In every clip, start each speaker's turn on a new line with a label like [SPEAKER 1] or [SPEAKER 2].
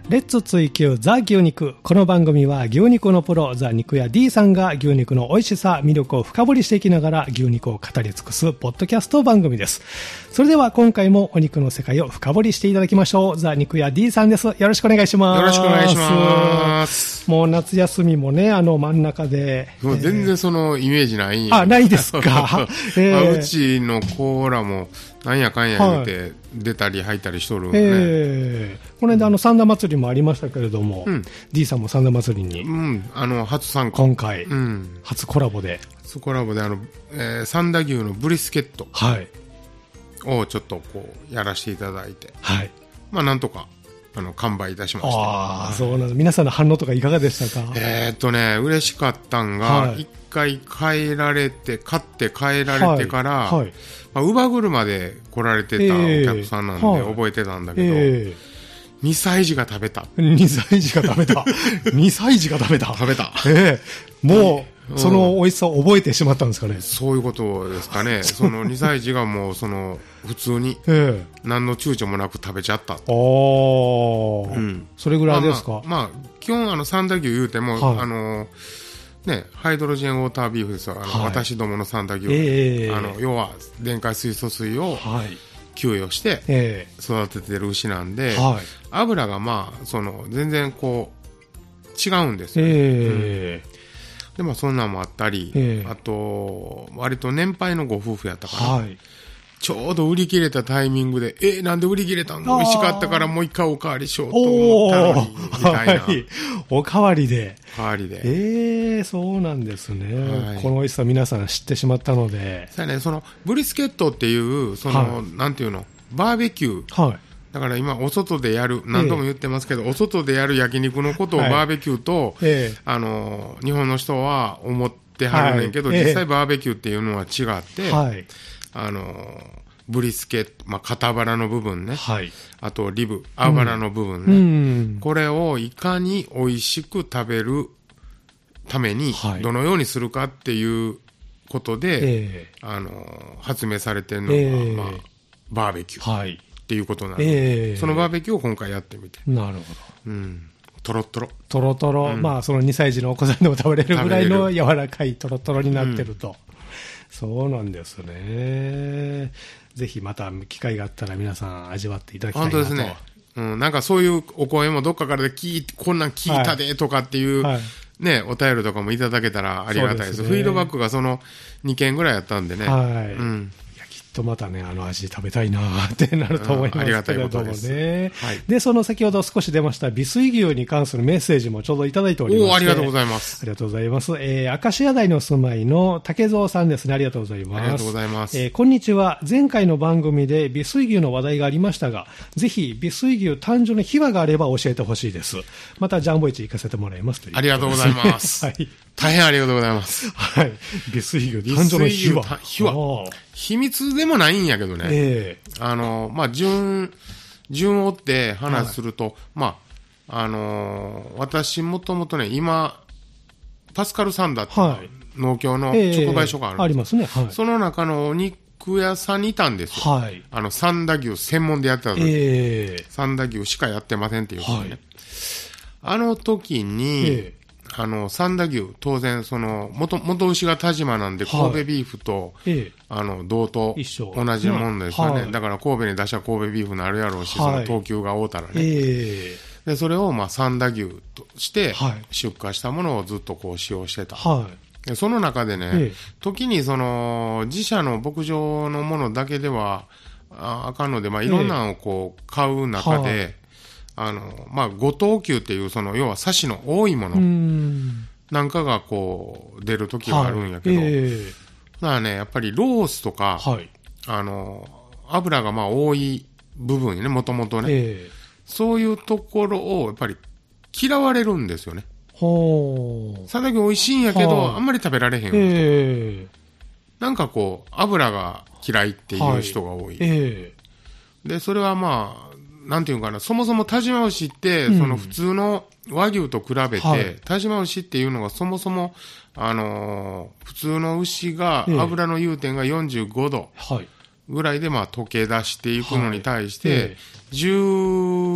[SPEAKER 1] レッツ追求ザ牛肉。この番組は牛肉のプロザ肉屋 D さんが牛肉の美味しさ魅力を深掘りしていきながら牛肉を語り尽くすポッドキャスト番組です。それでは今回もお肉の世界を深掘りしていただきましょう。ザ肉屋 D さんです。よろしくお願いします。
[SPEAKER 2] よろしくお願いします。
[SPEAKER 1] もう夏休みもね、真ん中で、
[SPEAKER 2] もう全然そのイメージないん
[SPEAKER 1] や。ないですか。
[SPEAKER 2] うちのコーラもなんやかんや言って出たり入ったりしとるんで、
[SPEAKER 1] この間三田祭りもありましたけれども、D さんも三田祭りに、
[SPEAKER 2] 初参加、
[SPEAKER 1] 今回、初コラボで
[SPEAKER 2] 三田牛のブリスケットをちょっとこうやらせていただいて、なんとか完売いたしました。
[SPEAKER 1] そうなんです。皆さんの反応とかいかがでしたか？
[SPEAKER 2] 嬉しかったんが、一回買って帰られてから、乳母車で来られてたお客さんなんで覚えてたんだけど、2歳児が食べた。
[SPEAKER 1] 2歳児が食べた。2歳児が食べた。もう、その美味しさを覚えてしまったんですかね。
[SPEAKER 2] そういうことですかね。その2歳児がもう普通に何の躊躇もなく食べちゃった。
[SPEAKER 1] それぐらいですか？
[SPEAKER 2] 基本三田牛言うても、ハイドロジェンウォータービーフですよ。私どもの三田牛。要は電解水素水を給与して育ててる牛なんで、油が全然こう違うんですよ。でそんなんもあったり、あと割と年配のご夫婦やったから、ちょうど売り切れたタイミングでなんで売り切れたの？美味しかったからもう一回おかわりしようと思ったのにみたいな。
[SPEAKER 1] おかわりで。
[SPEAKER 2] そう
[SPEAKER 1] なんですね。この美味しさ皆さん知ってしまったので。
[SPEAKER 2] ブリスケットっていうなんていうの、バーベキュー。だから今お外でやる、何度も言ってますけど、お外でやる焼肉のことをバーベキューと、日本の人は思ってはるねんけど、実際バーベキューっていうのは違って、ブリスケット、肩バラの部分ね、あとリブ、あばらの部分ね、これをいかに美味しく食べるためにどのようにするかっていうことで、発明されてるのが、バーベキューっていうことなので、そのバーベキューを今回やってみて。
[SPEAKER 1] なるほど。
[SPEAKER 2] トロトロ。
[SPEAKER 1] トロトロ。その2歳児のお子さんでも食べれるぐらいの柔らかいトロトロになってると。そうなんですね。ぜひまた機会があったら皆さん味わっていただきたいなと。
[SPEAKER 2] 本当ですね。なんかそういうお声もどっかからでこんなん聞いたでとかっていう、お便りとかもいただけたらありがたいです。フィードバックがその2件ぐらいやったんでね。きっとまたね、味食べたいなってなると思いますけれどもね。で、その先ほど少し出ました美水牛に関するメッセージもちょうどいただいております。 ありがとうございます。
[SPEAKER 1] ありがとうございます。アカシア台の住まいの竹蔵さんですね。ありがとうございます。
[SPEAKER 2] ありがとうございます。
[SPEAKER 1] こんにちは。前回の番組で美水牛の話題がありましたが、ぜひ美水牛誕生の秘話があれば教えてほしいです。またジャンボ市行かせてもらいますという。
[SPEAKER 2] ありがとうございます。大変ありがとうございます。
[SPEAKER 1] 美水牛誕生の秘話。
[SPEAKER 2] 秘密でもないんやけどね。順を追って話すると、私もともとね、今、パスカルサンダーって農協の直売所があるんです。
[SPEAKER 1] ありますね。
[SPEAKER 2] その中のお肉屋さんにいたんですよ。三田牛専門でやってた時、三田牛しかやってませんっていうことね。あの時に、三田牛、当然、元牛が田島なんで、神戸ビーフと、同等、同じもんですよね。だから神戸に出した神戸ビーフになるやろうし、その等級が合うたらね。で、それを、三田牛として、出荷したものをずっとこう使用してた。でその中でね、時に自社の牧場のものだけではあかんので、いろんなのをこう買う中で、五等級っていう、要はサシの多いものなんかがこう出る時があるんやけど、だからね、やっぱりロースとか、油が多い部分ね、もともとね、そういうところをやっぱり嫌われるんですよね。三田牛美味しいんやけど、あんまり食べられへん。なんかこう、油が嫌いっていう人が多い。で、それはなんていうかな、そもそも但馬牛って、普通の和牛と比べて、但馬牛っていうのがそもそも、普通の牛が、油の融点が45度ぐらいで、溶け出していくのに対して、17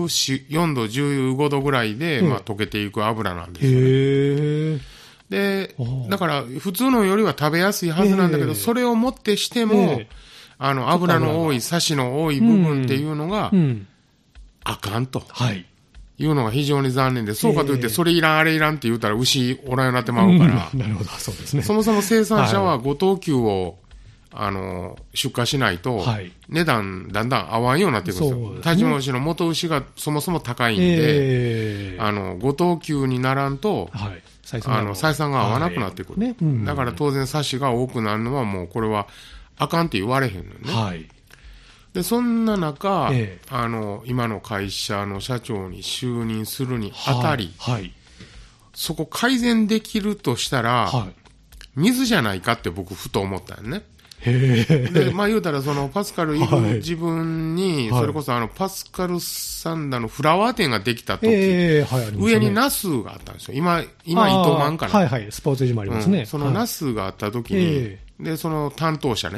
[SPEAKER 2] 14度、15度ぐらいで、まあ、溶けていく油なんですよね。で、だから、普通のよりは食べやすいはずなんだけど、それをもってしても、油の多い、サシの多い部分っていうのが、あかんと。いうのが非常に残念で、そうかといって、それいらん、あれいらんって言うたら、牛おらんようになってまうから、
[SPEAKER 1] なるほど、そうですね。
[SPEAKER 2] そもそも生産者は5等級を、出荷しないと、値段だんだん合わんようになっていくんですよ。但馬牛の元牛がそもそも高いんで、5等級にならんと、採算が合わなくなってくる。だから当然、サシが多くなるのはもう、これはあかんって言われへんのね。で、そんな中、今の会社の社長に就任するにあたり、そこ改善できるとしたら、水じゃないかって僕ふと思ったよね。で、まあ言うたらそのパスカルいる自分に、それこそパスカルサンダのフラワー店ができた時、上にナスがあったんですよ。今、糸満かな。
[SPEAKER 1] スポーツジムありますね。
[SPEAKER 2] そのナスがあった時に、で、その担当者ね、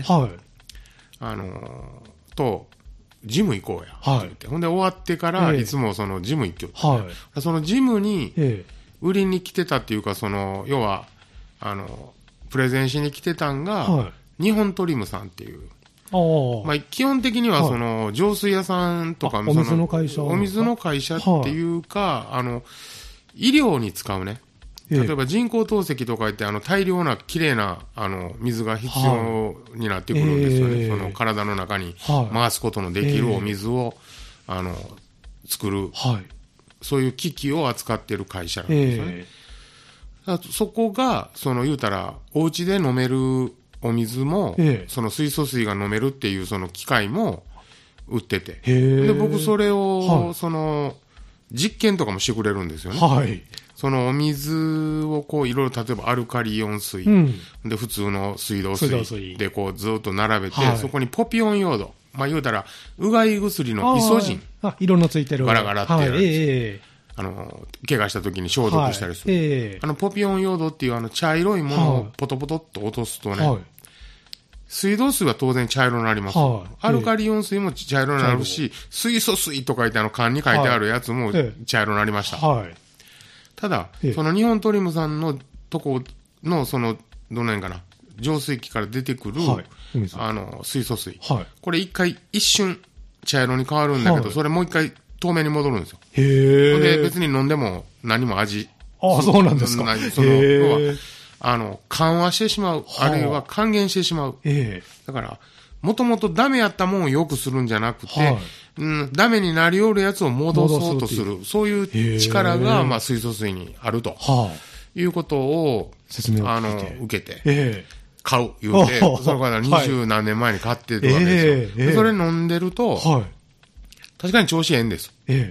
[SPEAKER 2] と、ジム行こうや。って言って。ほんで終わってから、いつもそのジム行ってよって。そのジムに、売りに来てたっていうか、その、要は、プレゼンしに来てたんが、日本トリムさんっていう。まあ、基本的には、その、浄水屋さんとか、
[SPEAKER 1] お水の会社。
[SPEAKER 2] お水の会社っていうか、医療に使うね。例えば人工透析とか言って、大量な綺麗な、水が必要になってくるんですよね。その体の中に回すことのできるお水を、作る、そういう機器を扱っている会社なんですよね。そこが、言うたら、お家で飲めるお水も、その水素水が飲めるっていうその機械も売ってて。で、僕それを、実験とかもしてくれるんですよね。そのお水をいろいろ例えばアルカリイオン水、で普通の水道水でずっと並べて、そこにポピオンヨード、まあ言うたらうがい薬のイソジン、
[SPEAKER 1] 色のついてる
[SPEAKER 2] ガラガラってやるんです怪我した時に消毒したりする、ポピオンヨードっていう茶色いものをポトポトっと落とすとね、水道水は当然茶色になります。アルカリイオン水も茶色になるし、水素水と書いて缶に書いてあるやつも茶色になりました。ただ、その日本トリムさんのとこの、どの辺かな、浄水器から出てくる、水素水。これ一瞬茶色に変わるんだけど、それもう一回透明に戻るんですよ。で、別に飲んでも何も味。
[SPEAKER 1] そうなんですか。
[SPEAKER 2] 要は、緩和してしまう。あるいは還元してしまう。だから、もともとダメやったもんを良くするんじゃなくて、ダメになりおるやつを戻そうとする。そういう力が、まあ、水素水にあると。いうことを、受けて、買う、言うて、それから20何年前に買ってるわけですよ。それ飲んでると、確かに調子ええんです。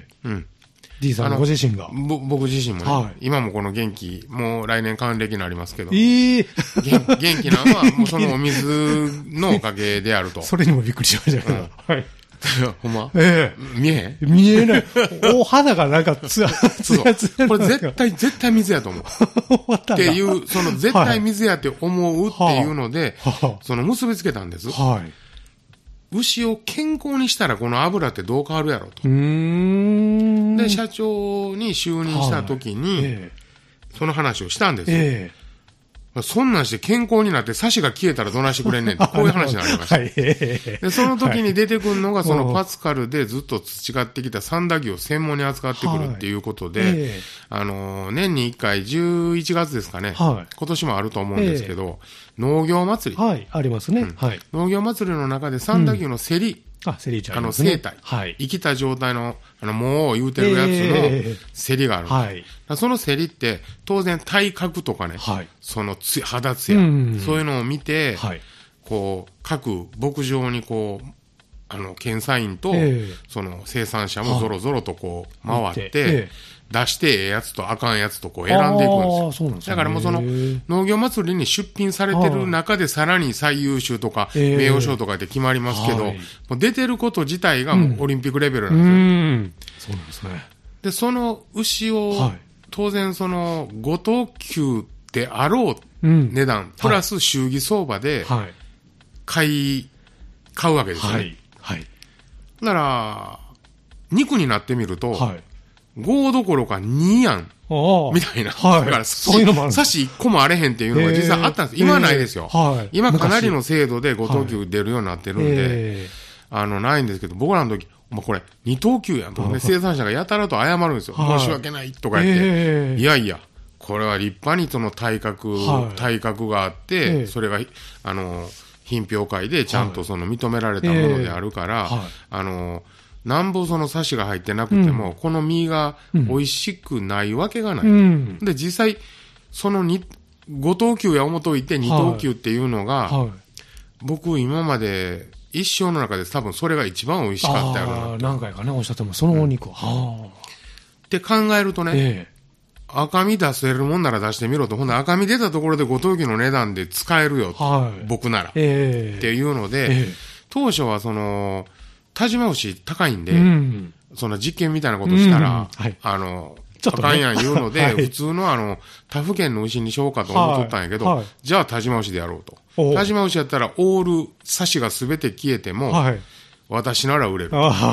[SPEAKER 1] D さんご自身が。
[SPEAKER 2] 僕自身もね、今もこの元気、もう来年還暦になりますけど、元気なのは、もうそのお水のおかげであると。
[SPEAKER 1] それにもびっくりしましたけど。
[SPEAKER 2] ほんま見え
[SPEAKER 1] ない。お肌がなんかつや
[SPEAKER 2] これ絶対水やと思う。っていう、絶対水やって思うっていうので、結びつけたんです。牛を健康にしたらこの油ってどう変わるやろと。で、社長に就任した時に、その話をしたんですよ。そんなんして健康になってサシが消えたらどないしてくれんねんって、こういう話になりました。で、その時に出てくるのが、そのパスカルでずっと培ってきた三田牛を専門に扱ってくるっていうことで、年に1回11月ですかね、今年もあると思うんですけど、農業祭り。
[SPEAKER 1] ありますね。
[SPEAKER 2] 農業祭りの中で三田牛の競り、生態、生きた状態の、もう言うてるやつの競りがある。その競りって、当然体格とかね、その肌ツヤ、そういうのを見て、各牧場に検査員と、その生産者もぞろぞろと回って、出してええやつとあかんやつと選んでいくんですよ。だからもうその農業祭りに出品されてる中でさらに最優秀とか名誉賞とかで決まりますけど、もう出てること自体がもうオリンピックレベルなんですよ。
[SPEAKER 1] そうなんですね。
[SPEAKER 2] で、その牛を、当然その5等級であろう値段、プラス祝儀相場で買うわけですね。だから、 肉になってみると、5どころか2やん。みたいな。だから
[SPEAKER 1] そういうのもある。
[SPEAKER 2] 刺し1個もあれへんっていうのが実際あったんです。今はないですよ。今かなりの精度で5等級出るようになってるんで、ないんですけど、僕らの時、これ2等級やんと。生産者がやたらと謝るんですよ。申し訳ないとか言って。いやいや、これは立派にその体格があって、それが、品評会でちゃんとその認められたものであるから、なんぼそのサシが入ってなくても、この身が美味しくないわけがない。で、実際、その5等級や思といて2等級っていうのが、僕今まで一生の中で多分それが一番美味しかったやろな。
[SPEAKER 1] 何回かね、おっしゃっても、そのお肉は。
[SPEAKER 2] って考えるとね、赤身出せるもんなら出してみろと。ほんで赤身出たところで5等級の値段で使えるよと。僕なら。っていうので、当初はその、但馬牛高いんで、その実験みたいなことしたら、あかんやん言うので、普通の他府県の牛にしようかと思っとったんやけど、じゃあ但馬牛でやろうと。但馬牛やったらオールサシがすべて消えても、私なら売れる。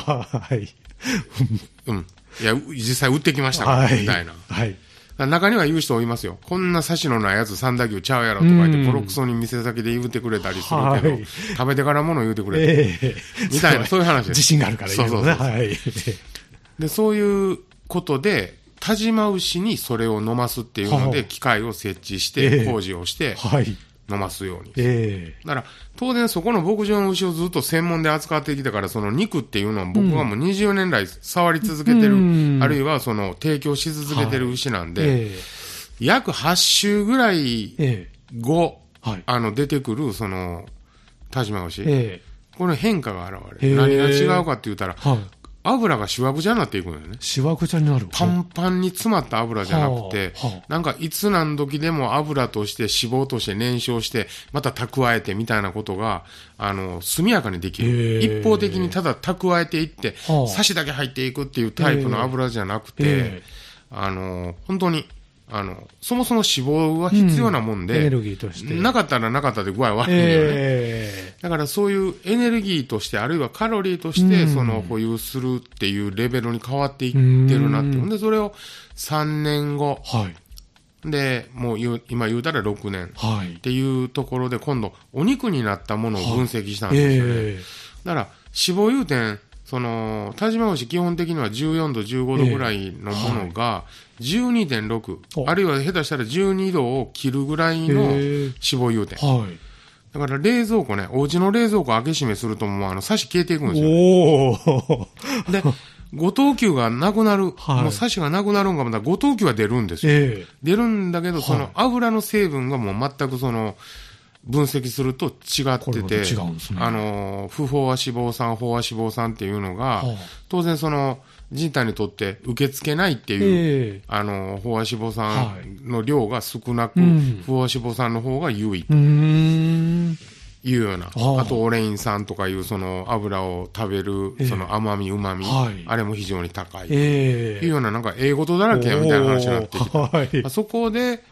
[SPEAKER 2] いや、実際売ってきましたから、みたいな。中には言う人いますよ。こんなサシのないやつ三田牛ちゃうやろとか言って、ボロクソに店先で言うてくれたりするけど、食べてからもの言うてくれて。みたいな、そういう話です。
[SPEAKER 1] 自信があるから言うのね。
[SPEAKER 2] で、そういうことで、但馬牛にそれを飲ますっていうので、機械を設置して、工事をして、飲ますように。だから、当然そこの牧場の牛をずっと専門で扱ってきたから、その肉っていうのは僕はもう20年来触り続けてる、あるいはその提供し続けてる牛なんで、約8週ぐらい後、出てくるその、但馬牛、この変化が現れる。何が違うかって言ったら、油がしわくちゃになっていくのよね。
[SPEAKER 1] しわくちゃになる。
[SPEAKER 2] パンパンに詰まった油じゃなくて、なんかいつ何時でも油として脂肪として燃焼して、また蓄えてみたいなことが、速やかにできる。一方的にただ蓄えていって、サシだけ入っていくっていうタイプの油じゃなくて、本当に、そもそも脂肪は必要なもんで、
[SPEAKER 1] エネルギーとして。
[SPEAKER 2] なかったらなかったで具合悪いよね。だからそういうエネルギーとして、あるいはカロリーとして、その保有するっていうレベルに変わっていってるなって。ほんで、それを3年後。で、もう今言うたら6年。っていうところで、今度、お肉になったものを分析したんですよね。だから、脂肪融点、その、但馬牛基本的には14度、15度ぐらいのものが、12.6、あるいは下手したら12度を切るぐらいの脂肪融点。だから冷蔵庫ね、お家の冷蔵庫開け閉めするともうサシ消えていくんですよ、ね。で、5等級がなくなる、もうサシがなくなるんかもだ、5等級は出るんですよ。出るんだけど、その油の成分がもう全くその、分析すると違ってて、不飽和脂肪酸、飽和脂肪酸っていうのが、当然その人体にとって受け付けないっていう、飽和脂肪酸の量が少なく、不飽和脂肪酸の方が優位。いうような。あと、オレイン酸とかいうその油を食べる、その甘み、旨み、あれも非常に高い。いうような、なんか英語とだらけやみたいな話になってきた。そこで、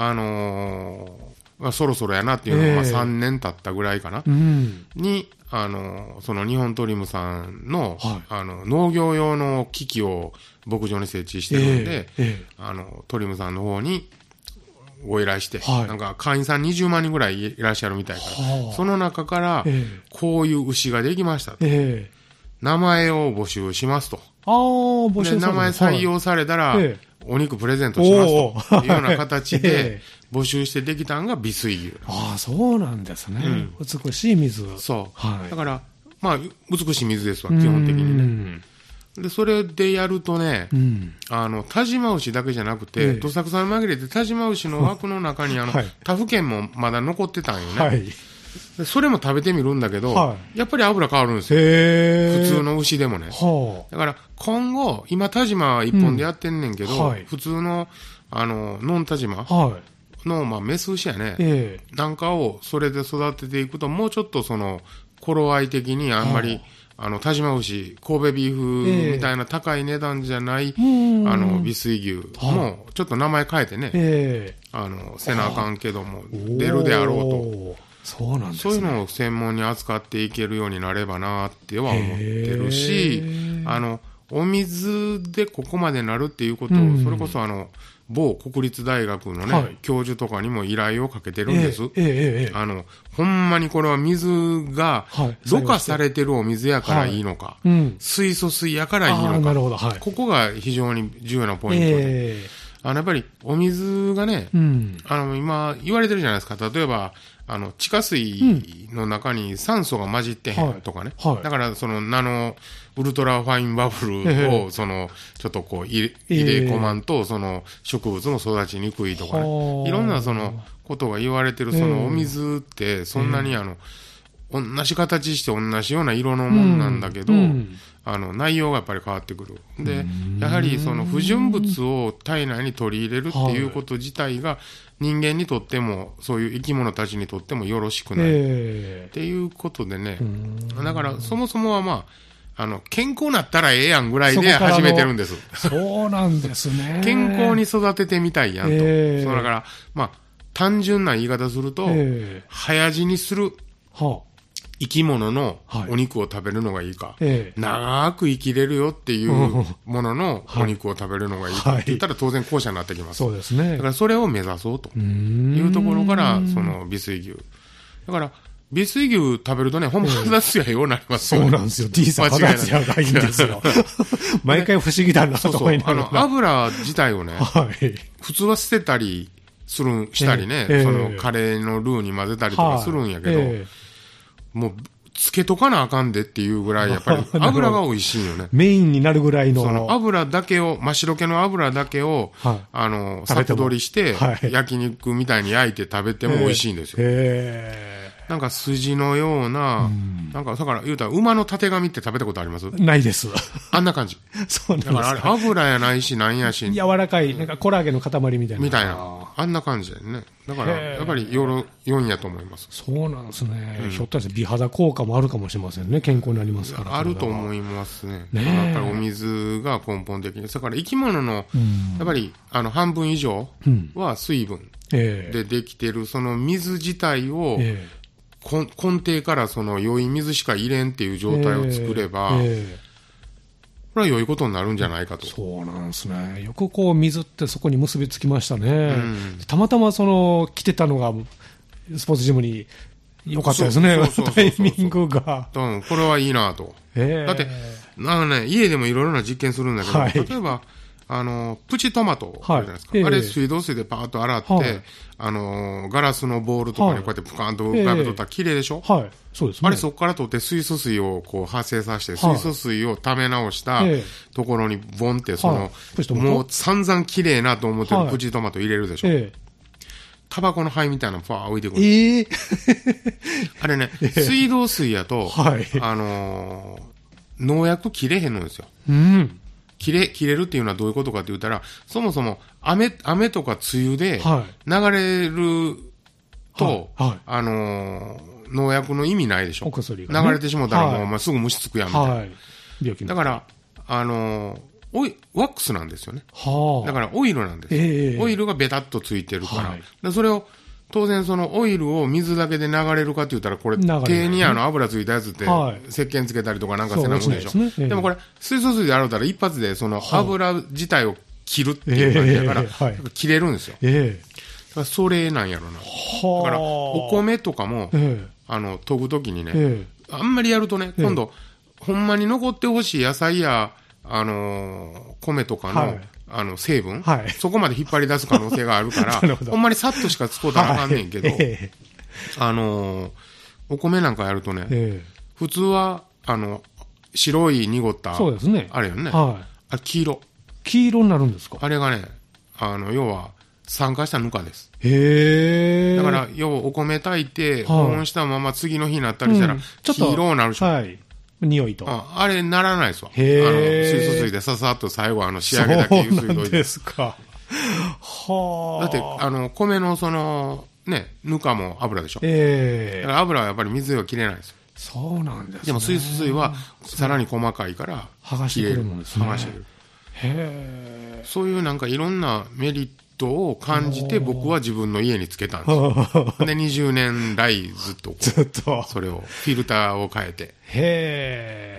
[SPEAKER 2] そろそろやなっていうのが、3年経ったぐらいかな。に、その日本トリムさんの、農業用の機器を牧場に設置してるんで、トリムさんの方にご依頼して、なんか会員さん20万人ぐらいいらっしゃるみたいから、その中から、こういう牛ができましたと。名前を募集しますと。で、名前採用されたら、お肉プレゼントしますというような形で募集してできたのが美水牛。
[SPEAKER 1] そうなんですね。美しい水。
[SPEAKER 2] そう。だから、まあ、美しい水ですわ、基本的にね。で、それでやるとね、但馬牛だけじゃなくて、どさくさに紛れて但馬牛の枠の中に他府県もまだ残ってたんよね。でそれも食べてみるんだけど、やっぱり油変わるんですよ。普通の牛でもね。だから今後、今但馬は一本でやってんねんけど、普通の、ノン但馬の、まあ、メス牛やね。なんかをそれで育てていくと、もうちょっとその、頃合い的にあんまり、但馬牛、神戸ビーフみたいな高い値段じゃない、美水牛も、ちょっと名前変えてね、せなあかんけども、出るであろうと。
[SPEAKER 1] そうなんですね。
[SPEAKER 2] そういうのを専門に扱っていけるようになればなっては思ってるし、 お水でここまでなるっていうことを、それこそ某国立大学のね、教授とかにも依頼をかけてるんです。ほんまにこれは水が、ろ過されてるお水やからいいのか、水素水やからいいのか、ここが非常に重要なポイントで、やっぱりお水がね、今言われてるじゃないですか。例えば、地下水の中に酸素が混じってへんとかね。だから、ウルトラファインバブルを、ちょっとこう入れ込まんと、植物も育ちにくいとかね。いろんなことが言われてる、お水って、そんなに同じ形して同じような色のもんなんだけど、内容がやっぱり変わってくる。で、やはり不純物を体内に取り入れるっていうこと自体が、人間にとっても、そういう生き物たちにとってもよろしくない。っていうことでね。だから、そもそもはまあ、健康なったらええやんぐらいで始めてるんです。
[SPEAKER 1] そうなんですね。
[SPEAKER 2] 健康に育ててみたいやんと。だから、まあ、単純な言い方すると、早死にする生き物のお肉を食べるのがいいか、長く生きれるよっていうもののお肉を食べるのがいいかって言ったら当然後者になってきます。
[SPEAKER 1] そうですね。
[SPEAKER 2] だからそれを目指そうというところから、美水牛。だから、美水牛食べるとね、ほんま肌ツヤようになりますよね。
[SPEAKER 1] そうなんですよ。D さん肌ツヤがいいんですよ。毎回不思議だなと思いながら。
[SPEAKER 2] 油自体をね、普通は捨てたりしたりね、カレーのルーに混ぜたりとかするんやけど、もう、つけとかなあかんでっていうぐらい、やっぱり油が美味しいよね。
[SPEAKER 1] メインになるぐらいの。
[SPEAKER 2] その油だけを、真っ白系の油だけを、先取りして、焼肉みたいに焼いて食べても美味しいんですよ。なんか筋のような、なんか、だから言うたら馬のたてがみって食べたことあります？
[SPEAKER 1] ないです。
[SPEAKER 2] あんな感じ。
[SPEAKER 1] そうなんですか。
[SPEAKER 2] だからあれ油やないし、なんやし。
[SPEAKER 1] 柔らかい、なんかコラーゲンの塊みたいな。
[SPEAKER 2] みたいな。あんな感じでね。だから、やっぱり良いやと思います。
[SPEAKER 1] そうなんですね。ひょっとして美肌効果もあるかもしれませんね。健康になりますから。
[SPEAKER 2] あると思いますね。やっぱりお水が根本的に。だから生き物の、やっぱり、半分以上は水分でできてる、その水自体を、根底から良い水しか入れんっていう状態を作れば、これは良いことになるんじゃないかと。
[SPEAKER 1] そうなんですね。よくこう水ってそこに結びつきましたね。たまたま来てたのがスポーツジムに良かったですね。タイミングが。
[SPEAKER 2] これはいいなと。だって、家でもいろいろな実験するんだけど、例えば、プチトマトあるじゃないですか。あれ水道水でパーッと洗って、ガラスのボールとかにこうやってプカーンと浮かべとったら綺麗でしょ？
[SPEAKER 1] そうですね。
[SPEAKER 2] あれそこから取って水素水をこう発生させて、水素水を溜め直したところにボンってもう散々綺麗なと思ってるプチトマト入れるでしょ？タバコの灰みたいなのファー浮いてくる。あれね、水道水やと、農薬切れへんのですよ。切れるっていうのはどういうことかって言ったら、そもそも雨とか梅雨で流れると、農薬の意味ないでしょ。流れてしもたらもう、すぐ虫つくやんみたいな。だから、ワックスなんですよね。だからオイルなんです。オイルがベタっとついてるから。それを、当然オイルを水だけで流れるかって言ったら、これ、手に油ついたやつって、石鹸つけたりとかなんかせなもんでしょ。でもこれ、水素水で洗うたら一発で油自体を切るっていう感じだから、切れるんですよ。だからそれなんやろな。だから、お米とかも、研ぐときにね、あんまりやるとね、今度、ほんまに残ってほしい野菜や、米とかの、成分、そこまで引っ張り出す可能性があるから、ほんまにさっとしか使うたらあかんねんけど、お米なんかやるとね、普通は、白い濁った、あれよね。あれ黄色。
[SPEAKER 1] 黄色になるんですか？
[SPEAKER 2] あれがね、要は、酸化したぬかです。だから、要はお米炊いて、保温したまま次の日になったりしたら、黄色になるでしょ。
[SPEAKER 1] 匂いと。
[SPEAKER 2] あれならないですわ。水素水でささっと最後仕上げだけゆすいといて。
[SPEAKER 1] そうなんですか。
[SPEAKER 2] だって、米のね、ぬかも油でしょ。だから油はやっぱり水では切れないですよ。
[SPEAKER 1] そうなんですね。
[SPEAKER 2] でも水素水はさらに細かいから、
[SPEAKER 1] 剥がしてくるもんですね。
[SPEAKER 2] 剥がしてくる。そういうなんかいろんなメリットを感じて僕は自分の家につけたんですよ。で、20年来ずっとそれを、フィルターを変えて。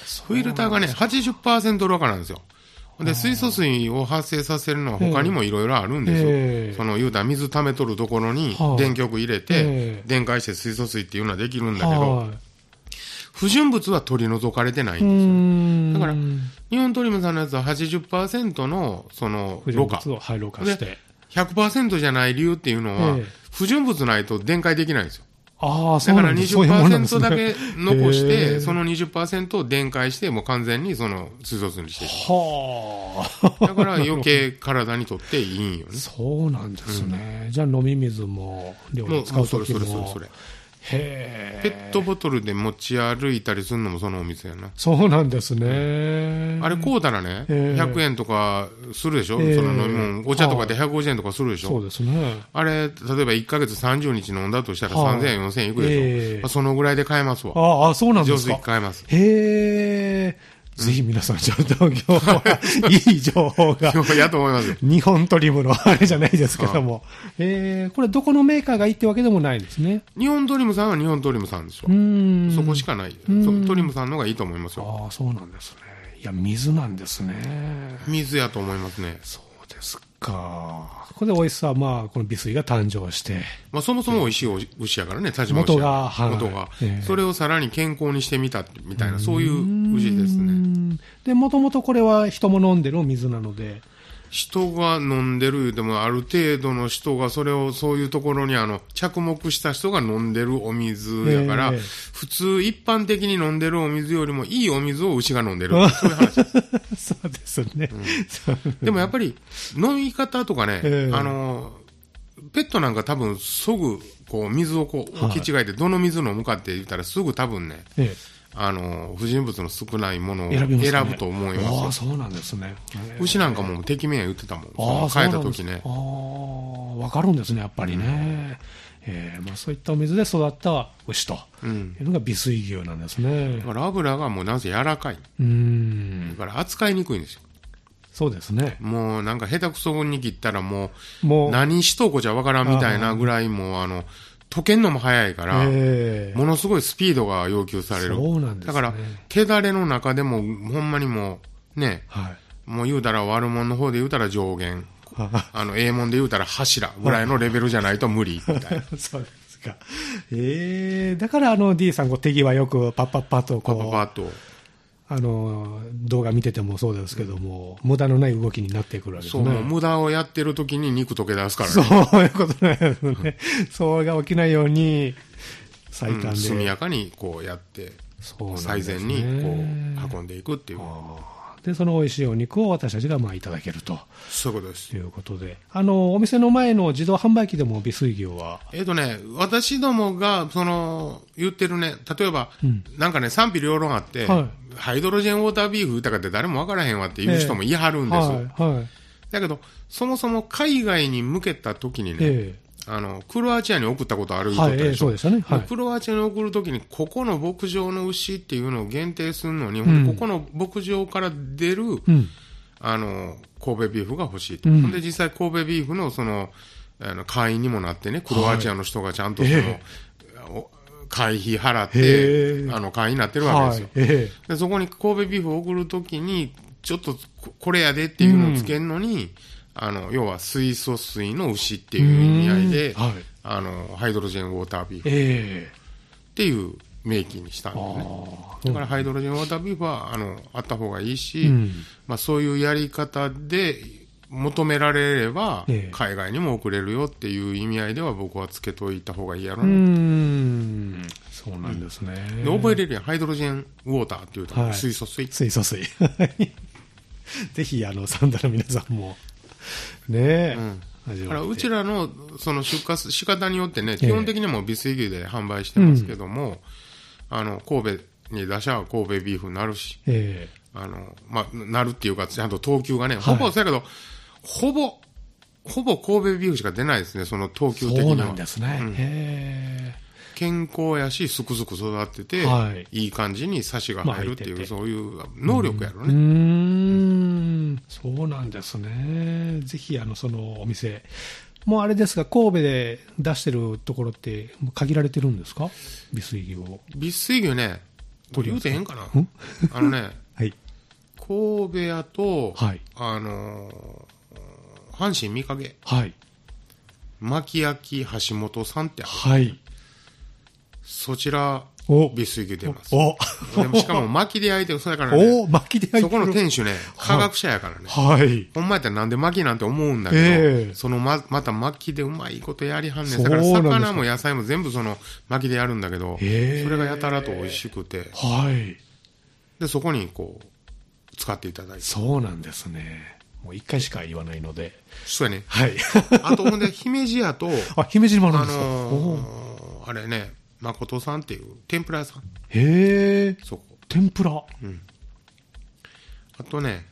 [SPEAKER 2] フィルターがね、80% ろ過なんですよ。で、水素水を発生させるのは他にもいろいろあるんですよ。その言うたら水溜めとるところに電極入れて、電解して水素水っていうのはできるんだけど、不純物は取り除かれてないんですよ。だから、日本トリムさんのやつは 80% のそのろ過。
[SPEAKER 1] ろ過して。
[SPEAKER 2] 100% じゃない理由っていうのは、不純物ないと電解できないんですよ。
[SPEAKER 1] ああ、そうなんです。
[SPEAKER 2] だから 20% だけ残して、その 20% を電解して、もう完全にその水素水にしていく。
[SPEAKER 1] は
[SPEAKER 2] あ。だから余計体にとっていいんよね。
[SPEAKER 1] そうなんですね。じゃあ飲み水も、料理使うときも。
[SPEAKER 2] それ。ペットボトルで持ち歩いたりするのもそのお店やな。
[SPEAKER 1] そうなんですね。
[SPEAKER 2] あれ買うたらね、100円とかするでしょ、その飲み物。お茶とかで150円とかするでしょ、
[SPEAKER 1] そうですね。
[SPEAKER 2] あれ、例えば1ヶ月30日飲んだとしたら3000円、4000円いくでしょ、そのぐらいで買えますわ。
[SPEAKER 1] ああ、そうなんですか。
[SPEAKER 2] 浄水買えます。
[SPEAKER 1] へー。ぜひ皆さん、ちょっと今日はいい情報が。
[SPEAKER 2] 今日やと思います。
[SPEAKER 1] 日本トリムのあれじゃないですけども。これどこのメーカーがいいってわけでもないですね。
[SPEAKER 2] 日本トリムさんは日本トリムさんでしょ。そこしかない。トリムさんの方がいいと思いますよ。
[SPEAKER 1] ああ、そうなんですね。いや、水なんですね。
[SPEAKER 2] 水やと思いますね。
[SPEAKER 1] そうですか。これで美味しさは、まあ、この美水が誕生して。
[SPEAKER 2] まあ、そもそも美味しい牛やからね、田島牛。元が。それをさらに健康にしてみた、みたいな、そういう牛ですね。
[SPEAKER 1] で、もともとこれは人も飲んでるお水なので。
[SPEAKER 2] 人が飲んでる、でもある程度の人がそれを、そういうところに着目した人が飲んでるお水やから、普通一般的に飲んでるお水よりもいいお水を牛が飲んでる。そういう話。
[SPEAKER 1] そうですね。
[SPEAKER 2] でもやっぱり飲み方とかね、ペットなんか多分すぐこう水をこう置き違えてどの水飲むかって言ったらすぐ多分ね、不純物の少ないものを選ぶと思いますよ。
[SPEAKER 1] ああ、そうなんですね。
[SPEAKER 2] 牛なんかもてきめん言ってたもん。変えた時ね。
[SPEAKER 1] わかるんですね、やっぱりね。まあ、そういったお水で育った牛というのが美水牛なんですね。
[SPEAKER 2] だから油がもうなんせ柔らかい。だから扱いにくいんですよ。
[SPEAKER 1] そうですね。
[SPEAKER 2] もうなんか下手くそに切ったらもう何しとこじゃわからんみたいなぐらいもう溶けんのも早いから、ものすごいスピードが要求される。
[SPEAKER 1] そうなんですね。
[SPEAKER 2] だから、手だれの中でも、ほんまにもう、ね、もう言うたら悪者の方で言うたら上限、A 門で言うたら柱ぐらいのレベルじゃないと無理、みたいな。
[SPEAKER 1] そうですか。だからD さん、手際よくパッパッパッとこう。パッパッパッと。動画見ててもそうですけども、無駄のない動きになってくるわけですね。
[SPEAKER 2] そう、無駄をやってる時に肉溶け出すからね。
[SPEAKER 1] そういうことなんですね。それが起きないように、最短で。
[SPEAKER 2] 速やかにこうやって、最善にこう運んでいくっていう。
[SPEAKER 1] で、その美味しいお肉を私たちがまあいただけると。
[SPEAKER 2] そういうことです。
[SPEAKER 1] ということで。お店の前の自動販売機でも美水牛は
[SPEAKER 2] 私どもが、言ってるね、例えば、なんかね、賛否両論あって、ハイドロジェンウォータービーフ歌かって誰もわからへんわって言う人も言い張るんです。だけど、そもそも海外に向けた時にね、クロアチアに送ったことある人でしょ。クロアチアに送るときに、ここの牧場の牛っていうのを限定するのに、ここの牧場から出る、神戸ビーフが欲しいと。で、実際神戸ビーフの会員にもなってね、クロアチアの人がちゃんと会費払って、会員になってるわけですよ。で、そこに神戸ビーフを送るときに、ちょっとこれやでっていうのをつけるのに、要は水素水の牛っていう意味合いで、ハイドロジェンウォータービーフっていう名義にしたんですね。だからハイドロジェンウォータービーフはあった方がいいし、まあ、そういうやり方で求められれば海外にも送れるよっていう意味合いでは僕はつけといた方がいいやろな。
[SPEAKER 1] そうなんですね。
[SPEAKER 2] で覚えれるやん、ハイドロジェンウォーターっていうと、水素水。
[SPEAKER 1] 水素水。ぜひサンダの皆さんも。ね
[SPEAKER 2] だからうちらのその出荷仕方によってね、基本的にも美水牛で販売してますけども、神戸に出しゃ神戸ビーフになるし、まあ、なるっていうか、ちゃんと等級がね、ほぼそうやけど、ほぼ神戸ビーフしか出ないですね、その等級的には。
[SPEAKER 1] そうなんですね。
[SPEAKER 2] 健康やし、すくすく育ってて、いい感じにサシが入るっていう、そういう能力やろね。
[SPEAKER 1] そうなんですね。ぜひ、そのお店。もうあれですが、神戸で出してるところって限られてるんですか？美水牛を。
[SPEAKER 2] 美水牛ね、 言うてへんかな。はい。神戸屋と、はい、阪神御影。はい。巻焼橋本さんってある。はい。そちら、美水牛出ます。でもしかも巻きで焼いてる、それからね。巻きで焼いてる。そこの店主ね、科学者やからね。はい。ほんまやったらなんで巻きなんて思うんだけど、そのまた巻きでうまいことやりはんねん。だから魚も野菜も全部その巻きでやるんだけど、それがやたらと美味しくて。はい。で、そこにこう、使っていただいて。
[SPEAKER 1] そうなんですね。もう一回しか言わないので。
[SPEAKER 2] そうやね。はい。あとほんで、姫路屋と、
[SPEAKER 1] 姫路にもあるんです
[SPEAKER 2] か？あれね、誠さんっていう天ぷら屋さん。
[SPEAKER 1] へえ。そこ。天ぷら。うん。
[SPEAKER 2] あとね、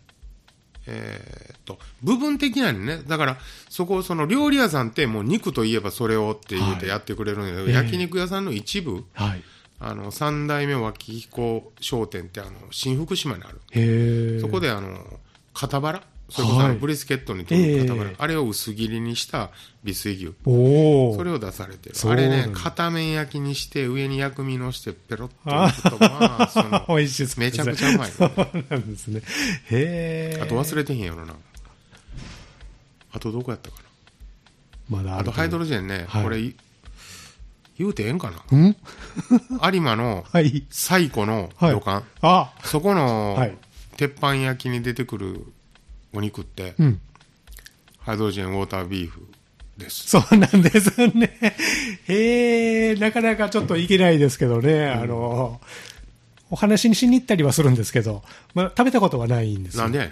[SPEAKER 2] 部分的なね、だから、その料理屋さんってもう肉といえばそれをって言ってやってくれるんだけど、焼肉屋さんの一部、はい。三代目脇彦商店って新福島にある。へえ。そこで肩バラ。それこそブリスケットに取る肩バラ、あれを薄切りにした美水牛。それを出されてる。あれね、片面焼きにして上に薬味のしてペロッといくと、まあ、美味しいですね。めちゃくちゃうまい、ね。
[SPEAKER 1] そうなんですね。へ
[SPEAKER 2] え。あと忘れてへんやろな。あとどこやったかな。まだあとハイドロジェンね、はい、これ、言うてええんかな。有馬の最古の旅館。はい、そこの鉄板焼きに出てくるお肉って、うん、ハイドロジェンウォータービーフです。
[SPEAKER 1] そうなんですね。なかなかちょっといけないですけどね、お話にしに行ったりはするんですけど、まあ、食べたことはないんですよ。
[SPEAKER 2] なんで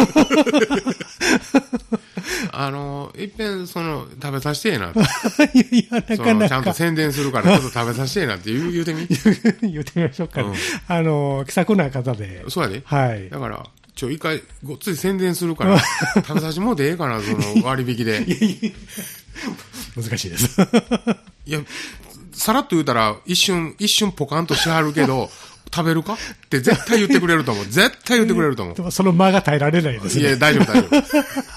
[SPEAKER 2] いっぺん、食べさせてえなって。いや、なかなか。ちゃんと宣伝するから、ちょっと食べさせてえなって言うてみ
[SPEAKER 1] 言うてみましょうかね。気さくな方で。
[SPEAKER 2] そうやで。はい。だから、一回、ごっつい宣伝するから、食べさせてもうてええかな、割引で。
[SPEAKER 1] 難しいです。
[SPEAKER 2] いや、さらっと言うたら、一瞬ポカンとしはるけど、食べるかって絶対言ってくれると思う。絶対言ってくれると思う。
[SPEAKER 1] でもその間が耐えられないですね。
[SPEAKER 2] いや、大丈夫、大丈夫。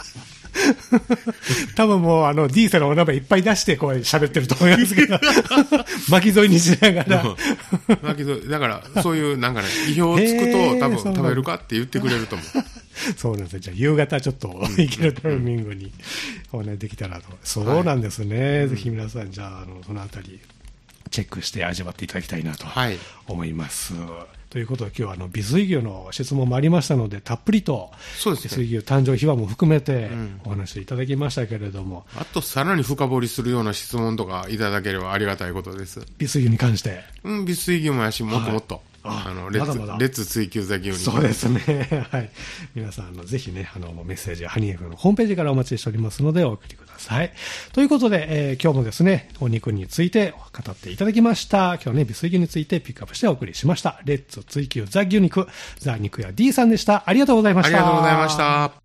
[SPEAKER 1] 多分もうD さんのお名前いっぱい出してこう喋ってると思いますけど巻き添えにしながら
[SPEAKER 2] 巻き添えだからそういうなんかね意表をつくと多分食べるかって言ってくれると思う。
[SPEAKER 1] そうなんですよ。じゃあ夕方ちょっと行けるタイミングにお願いできたらと。そうなんですね、ぜひ皆さんじゃあそのあたりチェックして味わっていただきたいなと思います、ということで今日は美水牛の質問もありましたのでたっぷりと美水牛誕生秘話も含めてお話いただきましたけれども、
[SPEAKER 2] あとさらに深掘りするような質問とかいただければありがたいことです。
[SPEAKER 1] 美水牛に関して。
[SPEAKER 2] 美水牛もやしもっともっと、レッツ追求ザ牛肉。
[SPEAKER 1] そうですね。はい。皆さん、ぜひね、メッセージはハニーFのホームページからお待ちしておりますので、お送りください。ということで、今日もですね、お肉について語っていただきました。今日ね、美水牛についてピックアップしてお送りしました。レッツ追求ザ牛肉、ザ肉屋 D さんでした。ありがとうございました。
[SPEAKER 2] ありがとうございました。